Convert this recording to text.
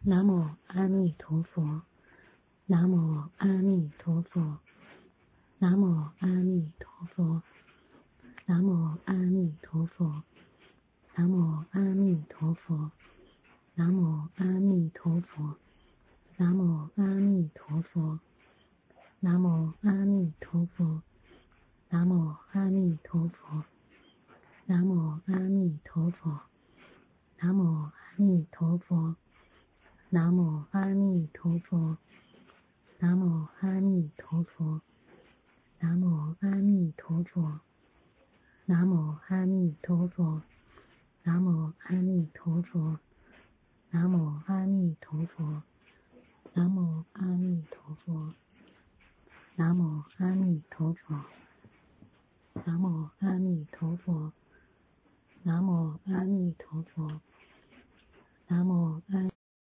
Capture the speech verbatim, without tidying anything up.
南无阿弥陀佛，南无阿弥陀佛，南无阿弥陀佛，南无阿弥陀佛，南无阿弥陀佛，南无阿弥陀佛，南无阿弥陀佛，南无阿弥陀佛，南无阿弥陀佛，南无阿弥陀佛，南无阿弥陀佛，南无阿弥陀佛，南无阿弥陀佛，南无阿弥陀佛，南无阿弥陀佛，南无阿弥陀佛，南无阿弥陀佛。